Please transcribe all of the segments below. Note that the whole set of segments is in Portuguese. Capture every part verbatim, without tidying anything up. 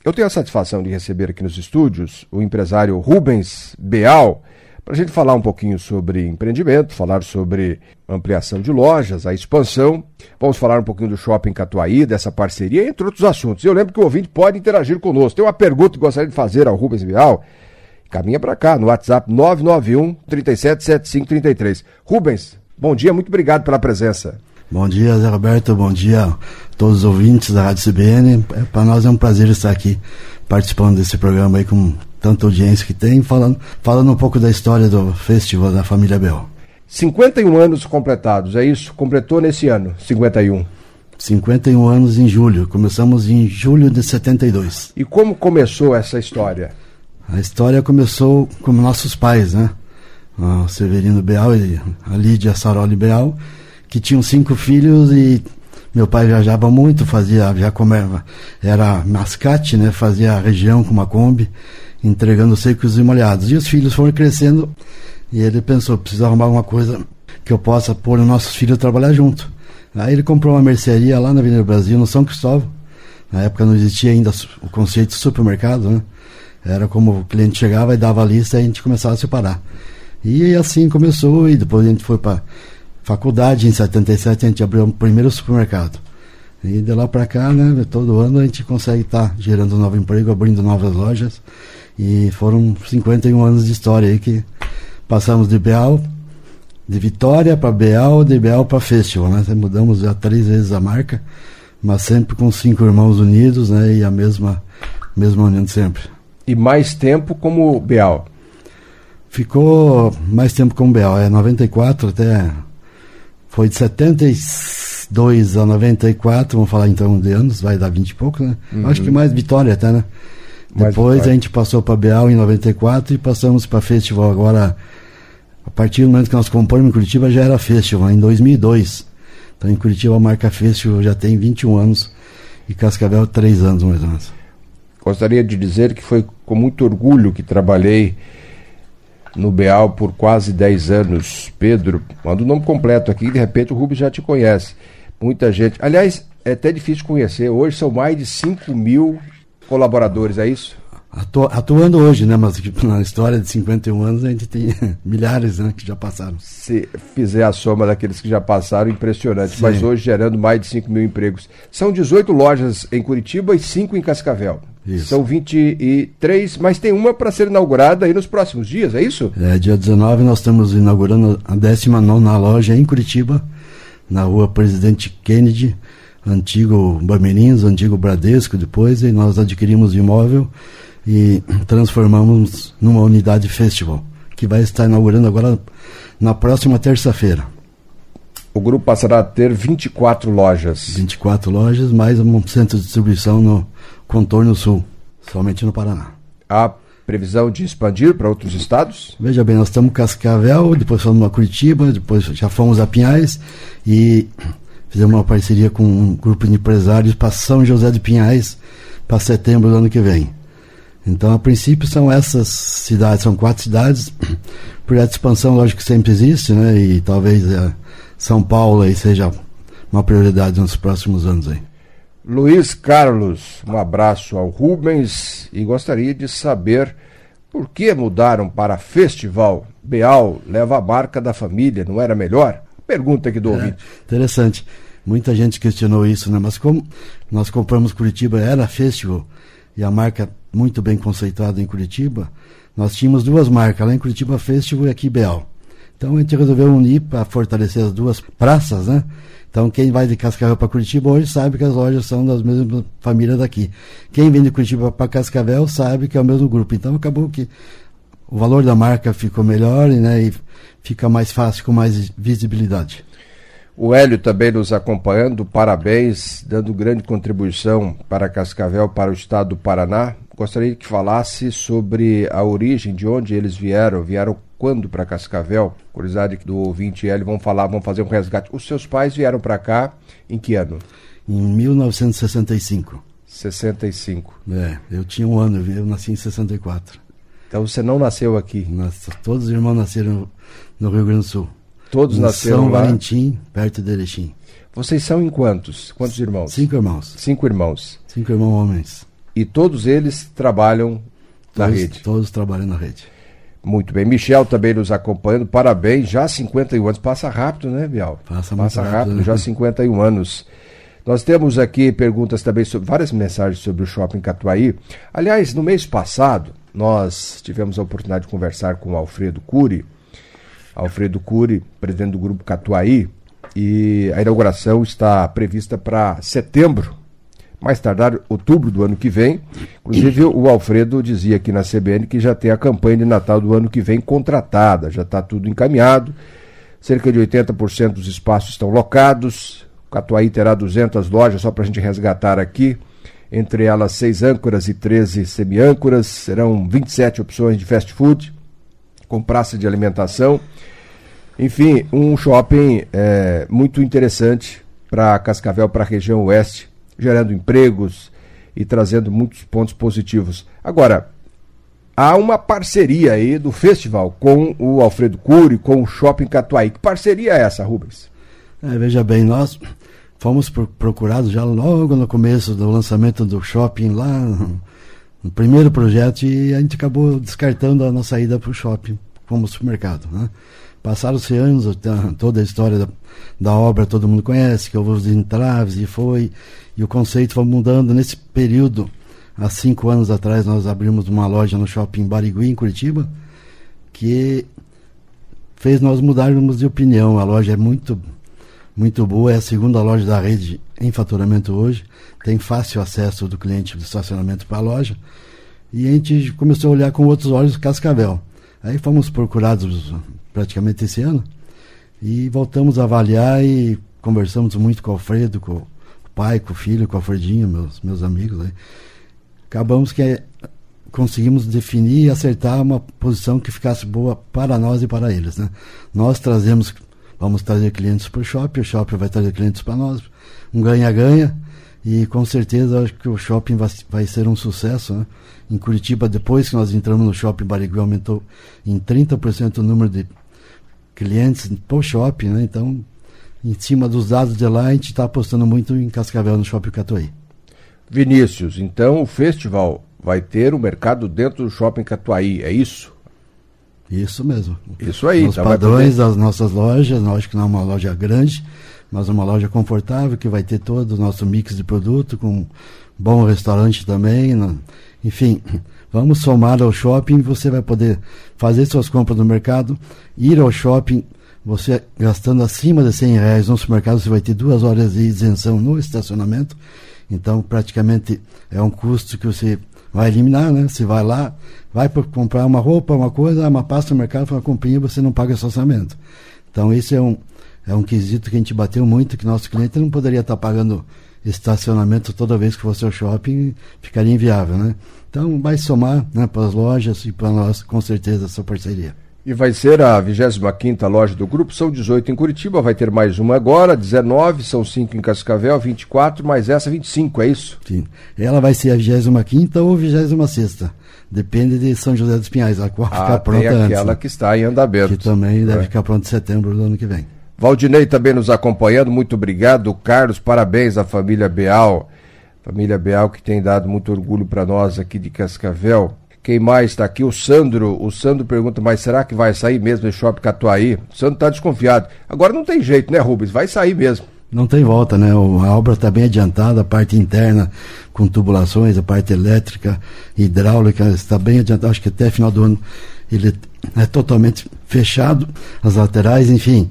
Eu tenho a satisfação de receber aqui nos estúdios o empresário Rubens Beal, para a gente falar um pouquinho sobre empreendimento, falar sobre ampliação de lojas, a expansão. Vamos falar um pouquinho do Shopping Catuaí, dessa parceria, entre outros assuntos. Eu lembro que o ouvinte pode interagir conosco. Tem uma pergunta que gostaria de fazer ao Rubens Beal. Caminha para cá, no WhatsApp nove nove um, três sete sete cinco três três. Rubens, bom dia, muito obrigado pela presença. Bom dia, Zé Roberto, bom dia a todos os ouvintes da Rádio C B N. É, para nós é um prazer estar aqui participando desse programa aí com tanta audiência que tem, falando, falando um pouco da história do Festival da família Beal. cinquenta e um anos completados, é isso? Completou nesse ano, cinquenta e um. cinquenta e um anos em julho, começamos em julho de setenta e dois. E como começou essa história? A história começou com nossos pais, né? O Severino Beal e a Lídia Saroli Beal, que tinham cinco filhos, e meu pai viajava muito, fazia, já comeva, era mascate, né? Fazia a região com uma Kombi, entregando secos e molhados. E os filhos foram crescendo, e ele pensou, preciso arrumar alguma coisa que eu possa pôr os nossos filhos a trabalhar junto. Aí ele comprou uma mercearia lá na Avenida Brasil, no São Cristóvão. Na época não existia ainda o conceito de supermercado, né? Era como o cliente chegava e dava a lista e a gente começava a separar. E assim começou, e depois a gente foi para faculdade, em setenta e sete a gente abriu o primeiro supermercado. E de lá para cá, né, todo ano a gente consegue estar tá gerando novo emprego, abrindo novas lojas. E foram cinquenta e um anos de história aí que passamos de Beal, de Vitória para Beal, de Beal para Festival, né? Mudamos já três vezes a marca, mas sempre com cinco irmãos unidos, né? E a mesma, mesma união de sempre. E mais tempo como Beal? Ficou mais tempo como Beal, é noventa e quatro até... Foi de setenta e dois a noventa e quatro, vamos falar então de anos, vai dar vinte e pouco, né? Uhum. Acho que mais Vitória até, né? Mais Depois Vitória. A gente passou para Beal em noventa e quatro e passamos para Festival agora, a partir do momento que nós compramos em Curitiba já era Festival, em dois mil e dois. Então em Curitiba a marca Festival já tem vinte e um anos e Cascavel três anos mais ou menos. Gostaria de dizer que foi com muito orgulho que trabalhei no Beal por quase dez anos. Pedro, manda o nome completo aqui, de repente o Rubens já te conhece. Muita gente, aliás, é até difícil conhecer, hoje são mais de cinco mil colaboradores, é isso? Atu, atuando hoje, né, mas na história de cinquenta e um anos a gente tem milhares, né, que já passaram. Se fizer a soma daqueles que já passaram, impressionante. Sim. Mas hoje gerando mais de cinco mil empregos. São dezoito lojas em Curitiba e cinco em Cascavel. Isso. São vinte e três, mas tem uma para ser inaugurada aí nos próximos dias, é isso? É, dia dezenove nós estamos inaugurando a décima nona loja em Curitiba, na rua Presidente Kennedy, antigo Bamerinhos, antigo Bradesco depois, e nós adquirimos o imóvel e transformamos numa unidade Festival, que vai estar inaugurando agora na próxima terça-feira. O grupo passará a ter vinte e quatro lojas. vinte e quatro lojas, mais um centro de distribuição no Contorno Sul, somente no Paraná. Há previsão de expandir para outros estados? Veja bem, nós estamos em Cascavel, depois fomos a Curitiba, depois já fomos a Pinhais e fizemos uma parceria com um grupo de empresários para São José de Pinhais para setembro do ano que vem. Então, a princípio, são essas cidades, são quatro cidades. O projeto de expansão, lógico que sempre existe, né? E talvez é, São Paulo aí seja uma prioridade nos próximos anos aí. Luiz Carlos, um abraço ao Rubens e gostaria de saber por que mudaram para Festival. Beal leva a marca da família, não era melhor? Pergunta aqui do ouvinte. É, interessante. Muita gente questionou isso, né? Mas como nós compramos Curitiba, era Festival, e a marca muito bem conceituada em Curitiba, nós tínhamos duas marcas, lá em Curitiba Festival e aqui Beal. Então a gente resolveu unir para fortalecer as duas praças, né? Então quem vai de Cascavel para Curitiba hoje sabe que as lojas são das mesmas famílias daqui. Quem vem de Curitiba para Cascavel sabe que é o mesmo grupo. Então acabou que o valor da marca ficou melhor, né? E fica mais fácil, com mais visibilidade. O Hélio também nos acompanhando, parabéns, dando grande contribuição para Cascavel, para o estado do Paraná. Gostaria que falasse sobre a origem, de onde eles vieram, vieram quando para Cascavel? Curiosidade do ouvinte, Hélio, vamos falar, vamos fazer um resgate. Os seus pais vieram para cá em que ano? Em mil novecentos e sessenta e cinco. sessenta e cinco. É, eu tinha um ano, eu nasci em sessenta e quatro. Então você não nasceu aqui? Nossa, todos os irmãos nasceram no Rio Grande do Sul. Todos em nasceram São lá? Valentim, perto de Erechim. Vocês são em quantos? Quantos irmãos? Cinco irmãos. Cinco irmãos. Cinco irmãos homens. e todos eles trabalham na todos, rede. Todos trabalham na rede. Muito bem. Michel também nos acompanhando, parabéns, já cinquenta e um anos, passa rápido, né, Bial? Passa muito Passa rápido, rápido, né? já cinquenta e um anos. Nós temos aqui perguntas também, sobre várias mensagens sobre o Shopping Catuaí. Aliás, no mês passado, nós tivemos a oportunidade de conversar com o Alfredo Cury, Alfredo Cury, presidente do Grupo Catuaí, e a inauguração está prevista para setembro, mais tardar outubro do ano que vem. Inclusive o Alfredo dizia aqui na C B N que já tem a campanha de Natal do ano que vem contratada, já está tudo encaminhado, cerca de oitenta por cento dos espaços estão locados, o Catuaí terá duzentas lojas, só para a gente resgatar aqui, entre elas seis âncoras e treze semi-âncoras, serão vinte e sete opções de fast food, com praça de alimentação, enfim, um shopping é, muito interessante para Cascavel, para a região oeste, gerando empregos e trazendo muitos pontos positivos. Agora, há uma parceria aí do festival com o Alfredo Cury, com o Shopping Catuaí. Que parceria é essa, Rubens? É, veja bem, nós fomos procurados já logo no começo do lançamento do shopping, lá no, no primeiro projeto, e a gente acabou descartando a nossa ida para o shopping como supermercado, né? Passaram-se anos, toda a história da, da obra todo mundo conhece, que houve os entraves e foi, e o conceito foi mudando. Nesse período, há cinco anos atrás, nós abrimos uma loja no shopping Barigui, em Curitiba, que fez nós mudarmos de opinião. A loja é muito, muito boa, é a segunda loja da rede em faturamento hoje, tem fácil acesso do cliente do estacionamento para a loja, e a gente começou a olhar com outros olhos Cascavel. Aí fomos procurados praticamente esse ano, e voltamos a avaliar e conversamos muito com o Alfredo, com o pai, com o filho, com o Alfredinho, meus, meus amigos. Né? Acabamos que conseguimos definir e acertar uma posição que ficasse boa para nós e para eles. Né? Nós trazemos, vamos trazer clientes para o shopping, o shopping vai trazer clientes para nós, um ganha-ganha, e com certeza acho que o shopping vai, vai ser um sucesso. Né? Em Curitiba, depois que nós entramos no shopping Barigui, aumentou em trinta por cento o número de clientes por shopping, né? Então, em cima dos dados de lá, a gente está apostando muito em Cascavel, no Shopping Catuaí. Vinícius, então o festival vai ter o mercado dentro do Shopping Catuaí, é isso? Isso mesmo. Isso aí. Os tá, padrões das nossas lojas, nós que não é uma loja grande, mas uma loja confortável, que vai ter todo o nosso mix de produto, com um bom restaurante também, né? Enfim, vamos somar ao shopping, você vai poder fazer suas compras no mercado, ir ao shopping, você gastando acima de cem reais no supermercado, você vai ter duas horas de isenção no estacionamento, então praticamente é um custo que você vai eliminar, né? Você vai lá, vai para comprar uma roupa, uma coisa, uma pasta no mercado, uma comprinha, você não paga estacionamento. Então esse é um, é um quesito que a gente bateu muito, que nosso cliente não poderia estar pagando estacionamento toda vez que fosse ao shopping, ficaria inviável, né? Então vai somar, né, para as lojas e para nós, com certeza, essa parceria. E vai ser a vigésima quinta loja do grupo, são dezoito em Curitiba, vai ter mais uma agora, dezenove, são cinco em Cascavel, vinte e quatro, mais essa vinte e cinco, é isso? Sim. Ela vai ser a vigésima quinta ou vigésima sexta, depende de São José dos Pinhais, a qual ah, ficar pronta tem aquela antes, né? Que está em andamento. Que também deve é. ficar pronta em setembro do ano que vem. Valdinei também nos acompanhando, muito obrigado. Carlos, parabéns à família Beal. Família Beal que tem dado muito orgulho para nós aqui de Cascavel. Quem mais está aqui? O Sandro. O Sandro pergunta, mas será que vai sair mesmo do Shopping Catuaí? O Sandro está desconfiado. Agora não tem jeito, né, Rubens? Vai sair mesmo. Não tem volta, né? O, a obra está bem adiantada, a parte interna com tubulações, a parte elétrica, hidráulica, está bem adiantada. Acho que até final do ano ele é totalmente fechado, as laterais, enfim.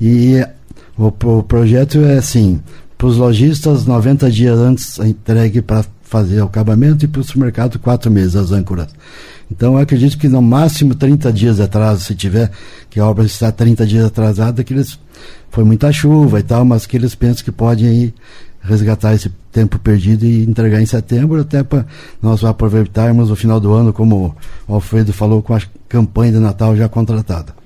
E o, o projeto é assim, para os lojistas, noventa dias antes entregue para fazer o acabamento, e para o supermercado, quatro meses, as âncoras. Então, eu acredito que no máximo trinta dias de atraso, se tiver, que a obra está trinta dias atrasada, que eles, foi muita chuva e tal, mas que eles pensam que podem aí resgatar esse tempo perdido e entregar em setembro, até para nós aproveitarmos o final do ano, como o Alfredo falou, com a campanha de Natal já contratada.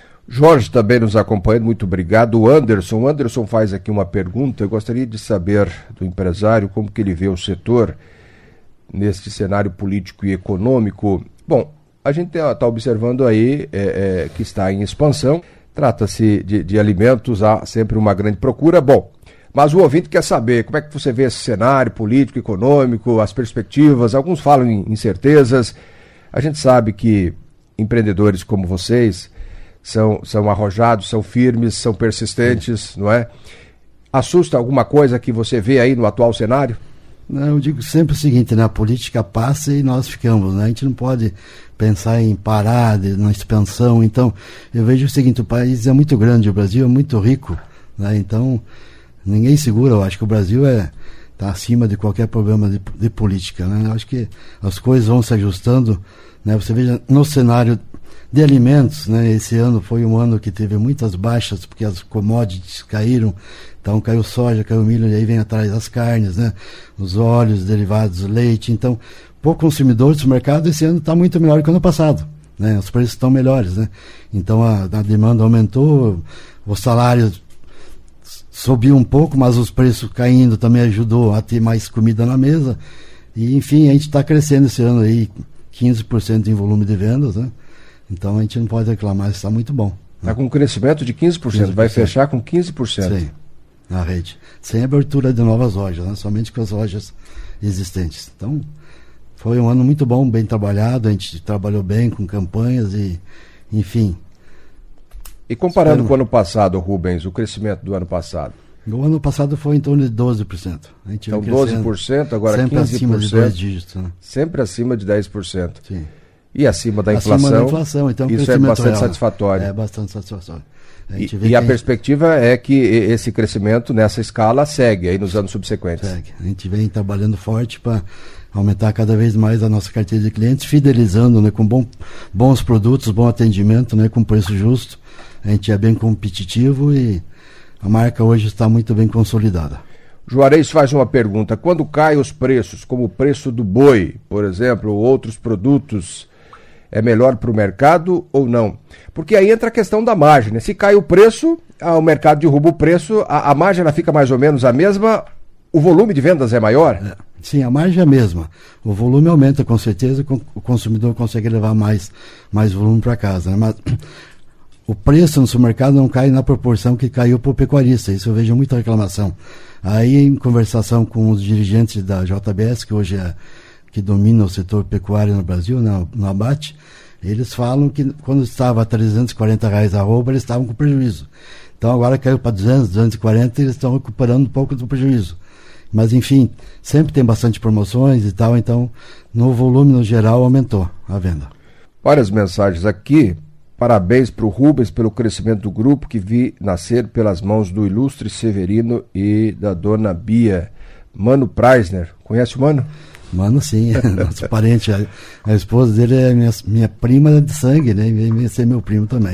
Jorge também nos acompanhando, muito obrigado. O Anderson, o Anderson faz aqui uma pergunta, eu gostaria de saber do empresário como que ele vê o setor neste cenário político e econômico. Bom, a gente está observando aí é, é, que está em expansão, trata-se de, de alimentos, há sempre uma grande procura. Bom, Mas o ouvinte quer saber como é que você vê esse cenário político, econômico, as perspectivas. Alguns falam em incertezas. A gente sabe que empreendedores como vocês são, são arrojados, são firmes, são persistentes, não é? Assusta alguma coisa que você vê aí no atual cenário? Não, eu digo sempre o seguinte, né? A política passa e nós ficamos, né? A gente não pode pensar em parar, de, na expansão. Então, eu vejo o seguinte, o país é muito grande, o Brasil é muito rico, né? Então, ninguém segura. Eu acho que o Brasil é está acima de qualquer problema de, de política, né? Eu acho que as coisas vão se ajustando, né? Você veja no cenário de alimentos, né? Esse ano foi um ano que teve muitas baixas porque as commodities caíram. Então caiu soja, caiu milho, e aí vem atrás as carnes, né? Os óleos, derivados, leite. Então, por consumidores, o mercado esse ano está muito melhor que o ano passado, né? Os preços estão melhores, né? Então a, a demanda aumentou, os salários subiu um pouco, mas os preços caindo também ajudou a ter mais comida na mesa. E, enfim, a gente está crescendo esse ano aí, quinze por cento em volume de vendas, né? Então a gente não pode reclamar, está muito bom. Está com um crescimento de quinze por cento, quinze por cento. Vai fechar com quinze por cento. Sim, na rede. Sem abertura de novas lojas, né? Somente com as lojas existentes. Então, foi um ano muito bom, bem trabalhado, a gente trabalhou bem com campanhas e, enfim. E comparando Espero... com o ano passado, Rubens, o crescimento do ano passado? O ano passado foi em torno de doze por cento. A gente então doze por cento, agora sempre quinze por cento. Sempre acima de dois dígitos. Né? Sempre acima de dez por cento. Sim. E acima da inflação, acima da inflação, então, isso é bastante real, satisfatório. É bastante satisfatório. A e e a, a perspectiva é que esse crescimento nessa escala segue aí nos anos subsequentes. Segue. A gente vem trabalhando forte para aumentar cada vez mais a nossa carteira de clientes, fidelizando, né, com bom, bons produtos, bom atendimento, né, com preço justo. A gente é bem competitivo e a marca hoje está muito bem consolidada. Juarez faz uma pergunta: quando caem os preços, como o preço do boi, por exemplo, ou outros produtos, é melhor para o mercado ou não? Porque aí entra a questão da margem, né? Se cai o preço, ah, o mercado derruba o preço, a, a margem ela fica mais ou menos a mesma, o volume de vendas é maior? É, sim, a margem é a mesma. O volume aumenta com certeza, o consumidor consegue levar mais, mais volume para casa, né? Mas o preço no supermercado não cai na proporção que caiu para o pecuarista, isso eu vejo muita reclamação. Aí, em conversação com os dirigentes da J B S, que hoje é que domina o setor pecuário no Brasil, no, no abate, eles falam que quando estava a trezentos e quarenta reais a arroba, eles estavam com prejuízo. Então agora caiu para duzentos, duzentos e quarenta e eles estão recuperando um pouco do prejuízo. Mas enfim, sempre tem bastante promoções e tal, então no volume no geral aumentou a venda. Várias mensagens aqui. Parabéns para o Rubens pelo crescimento do grupo que vi nascer pelas mãos do ilustre Severino e da dona Bia. Mano Preisner, conhece o Mano? Mano, sim, nosso parente. A, a esposa dele é minha, minha prima de sangue, né? E vem ser meu primo também.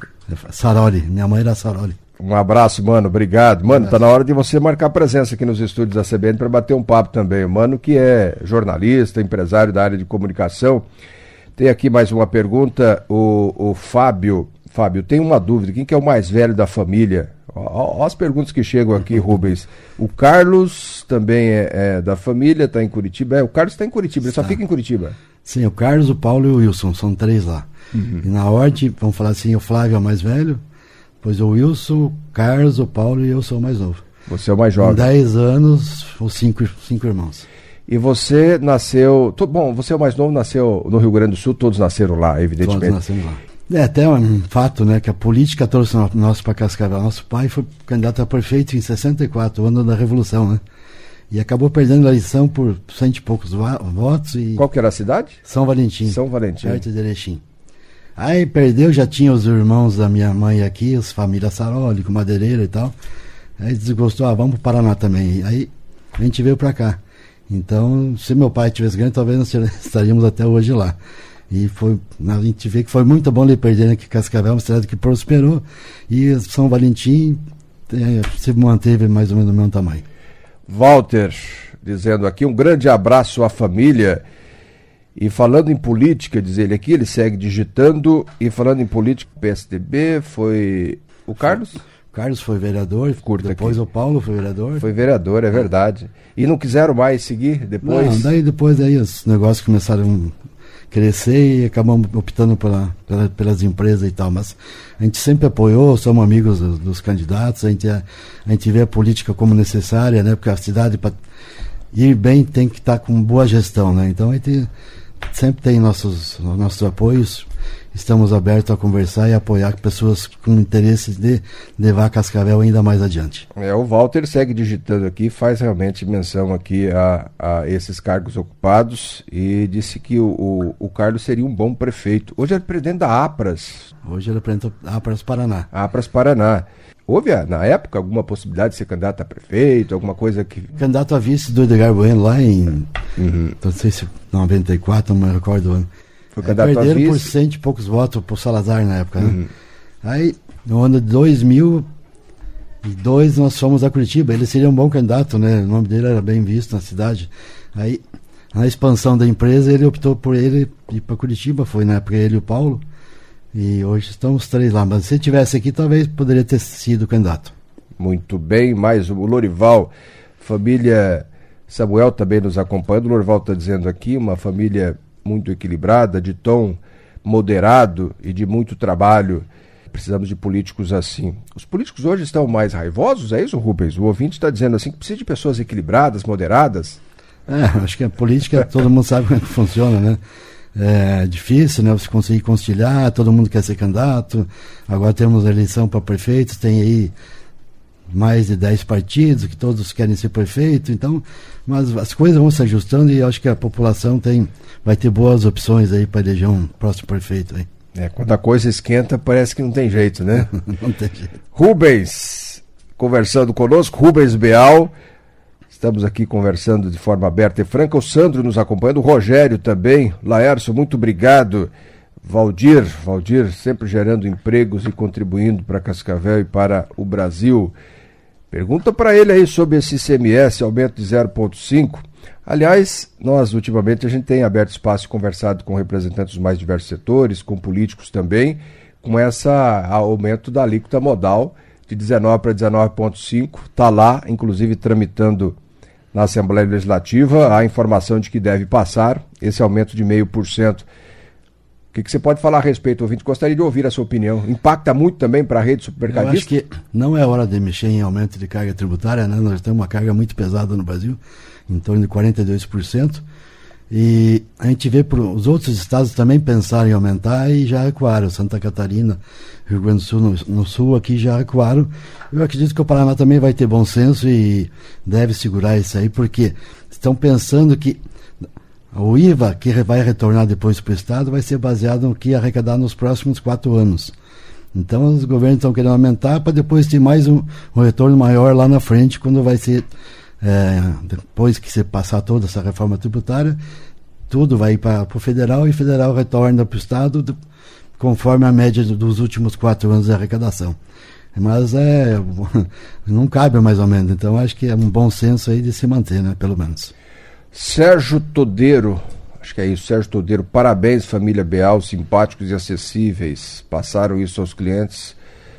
Saroli, minha mãe era Saroli. Um abraço, Mano, obrigado. Mano, tá na hora de você marcar presença aqui nos estúdios da C B N para bater um papo também. O Mano que é jornalista, empresário da área de comunicação. Tem aqui mais uma pergunta, o, o Fábio. Fábio, tem uma dúvida, quem que é o mais velho da família? Olha as perguntas que chegam aqui, Rubens. O Carlos também é, é da família, está em Curitiba. É, o Carlos está em Curitiba, ele só fica em Curitiba. Sim, o Carlos, o Paulo e o Wilson, são três lá. Uhum. E na ordem, vamos falar assim, o Flávio é o mais velho, depois o Wilson, o Carlos, o Paulo e eu sou o mais novo. Você é o mais jovem. Com dez anos, os cinco, cinco irmãos. E você nasceu... To, bom, você é o mais novo, nasceu no Rio Grande do Sul, todos nasceram lá, evidentemente. Todos nasceram lá. É até um fato, né, que a política trouxe nós para Cascavel. Nosso pai foi candidato a prefeito em sessenta e quatro, ano da Revolução, né? E acabou perdendo a eleição por cento e poucos votos. E qual que era a cidade? São Valentim. São Valentim. Perto de Erechim. Aí perdeu, já tinha os irmãos da minha mãe aqui, as famílias Saroli, com madeireira e tal. Aí desgostou, ah, vamos para o Paraná também. Aí a gente veio para cá. Então, se meu pai tivesse ganho, talvez nós estaríamos até hoje lá. E foi, a gente vê que foi muito bom ele perder aqui Cascavel, uma cidade que prosperou, e São Valentim é, se manteve mais ou menos do mesmo tamanho. Walter, dizendo aqui, um grande abraço à família. E falando em política, diz ele aqui, ele segue digitando, e falando em política, P S D B, foi o Carlos? O Carlos foi vereador, Curta depois aqui. O Paulo foi vereador. Foi vereador, é verdade. E não quiseram mais seguir depois? Não, daí depois aí os negócios começaram... crescer e acabamos optando pela, pela, pelas empresas e tal, mas a gente sempre apoiou, somos amigos dos, dos candidatos, a gente, a, a gente vê a política como necessária, né, porque a cidade para ir bem tem que estar com boa gestão, né, então a gente sempre tem nossos, nossos apoios, estamos abertos a conversar e apoiar pessoas com interesse de levar Cascavel ainda mais adiante. É, o Walter segue digitando aqui, faz realmente menção aqui a, a esses cargos ocupados e disse que o, o, o Carlos seria um bom prefeito. Hoje ele é presidente da APRAS. Hoje ele representa a APRAS Paraná. APRAS Paraná. Houve, na época, alguma possibilidade de ser candidato a prefeito, alguma coisa que... Candidato a vice do Edgar Bueno lá em, uhum. não sei se noventa e quatro, não me recordo o ano. Foi candidato a vice. Perderam por cento e poucos votos pro Salazar na época, né? Uhum. Aí, no ano de dois mil e dois, nós fomos a Curitiba. Ele seria um bom candidato, né? O nome dele era bem visto na cidade. Aí, na expansão da empresa, ele optou por ele ir para Curitiba. Foi na época ele e o Paulo. E hoje estamos três lá. Mas se ele estivesse aqui, talvez poderia ter sido candidato. Muito bem. Mais o Lorival, família Samuel também nos acompanhando. O Lorival está dizendo aqui, uma família muito equilibrada, de tom moderado e de muito trabalho. Precisamos de políticos assim. Os políticos hoje estão mais raivosos, é isso, Rubens? O ouvinte está dizendo assim que precisa de pessoas equilibradas, moderadas. É, acho que a política, todo mundo sabe como é que funciona, né? É difícil, né? Você conseguir conciliar, todo mundo quer ser candidato. Agora temos eleição para prefeitos, tem aí mais de dez partidos que todos querem ser prefeito, então, mas as coisas vão se ajustando e acho que a população tem, vai ter boas opções aí para eleger um próximo prefeito aí. É, quando a coisa esquenta parece que não tem jeito, né? Não tem jeito. Rubens, conversando conosco, Rubens Beal, estamos aqui conversando de forma aberta e franca, o Sandro nos acompanhando, o Rogério também, Laércio, muito obrigado, Valdir, Valdir sempre gerando empregos e contribuindo para Cascavel e para o Brasil. Pergunta para ele aí sobre esse I C M S, aumento de zero vírgula cinco. Aliás, nós ultimamente a gente tem aberto espaço e conversado com representantes dos mais diversos setores, com políticos também, com esse aumento da alíquota modal de dezenove para dezenove vírgula cinco. Está lá, inclusive, tramitando na Assembleia Legislativa a informação de que deve passar esse aumento de zero vírgula cinco por cento. O que, que você pode falar a respeito, ouvinte? Gostaria de ouvir a sua opinião. Impacta muito também para a rede supermercadista? Eu acho que não é hora de mexer em aumento de carga tributária, né? Nós temos uma carga muito pesada no Brasil, em torno de quarenta e dois por cento. E a gente vê para os outros estados também pensarem em aumentar e já recuaram. Santa Catarina, Rio Grande do Sul, no, no sul aqui já recuaram. Eu acredito que o Paraná também vai ter bom senso e deve segurar isso aí, porque estão pensando que o I V A que vai retornar depois para o Estado vai ser baseado no que arrecadar nos próximos quatro anos. Então os governos estão querendo aumentar para depois ter mais um, um retorno maior lá na frente, quando vai ser, é, depois que você passar toda essa reforma tributária, tudo vai para o federal e o federal retorna para o Estado do, conforme a média dos últimos quatro anos de arrecadação. Mas é, não cabe mais ou menos, então acho que é um bom senso aí de se manter, né, pelo menos. Sérgio Todeiro, acho que é isso, Sérgio Todeiro, parabéns família Beal, simpáticos e acessíveis, passaram isso aos clientes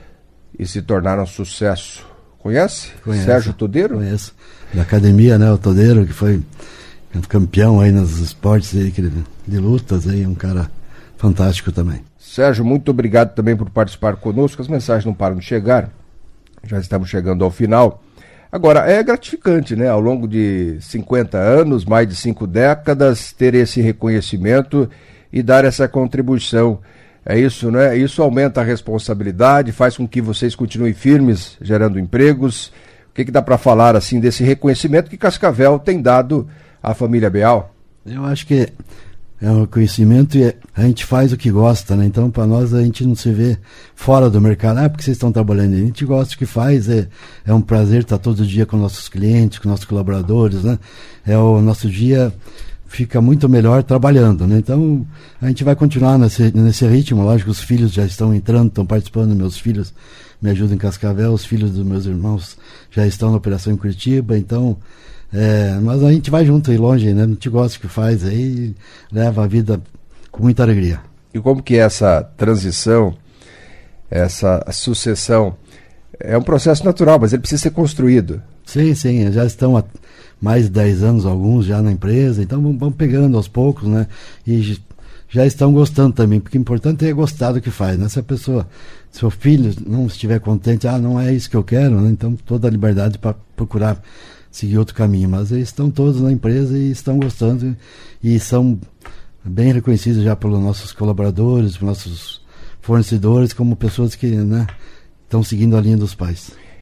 e se tornaram sucesso. Conhece? Conheço, Sérgio Todeiro? Conheço, da academia, né, o Todeiro, que foi campeão aí nos esportes aí, de lutas, aí, um cara fantástico também. Sérgio, muito obrigado também por participar conosco, as mensagens não param de chegar, já estamos chegando ao final. Agora, é gratificante, né? Ao longo de cinquenta anos, mais de cinco décadas, ter esse reconhecimento e dar essa contribuição. É isso, né? Isso aumenta a responsabilidade, faz com que vocês continuem firmes, gerando empregos. O que, que dá para falar, assim, desse reconhecimento que Cascavel tem dado à família Beal? Eu acho que é um reconhecimento e a gente faz o que gosta, né? Então, para nós, a gente não se vê fora do mercado. Ah, porque vocês estão trabalhando. A gente gosta do que faz, é, é um prazer estar todo dia com nossos clientes, com nossos colaboradores, né? É o nosso dia fica muito melhor trabalhando, né? Então, a gente vai continuar nesse, nesse ritmo. Lógico, os filhos já estão entrando, estão participando, meus filhos me ajudam em Cascavel, os filhos dos meus irmãos já estão na operação em Curitiba, então... É, mas a gente vai junto e longe, né? A gente gosta do que faz aí, leva a vida com muita alegria. E como que é essa transição, essa sucessão? É um processo natural, mas ele precisa ser construído. Sim, sim, já estão há mais de dez anos, alguns já na empresa, então vamos pegando aos poucos, né? E já estão gostando também, porque o importante é gostar do que faz, né? Se a pessoa, seu filho não estiver contente, ah, não é isso que eu quero, né? Então toda a liberdade para procurar seguir outro caminho, mas eles estão todos na empresa e estão gostando e são bem reconhecidos já pelos nossos colaboradores, pelos nossos fornecedores, como pessoas que, né, estão seguindo a linha dos pais.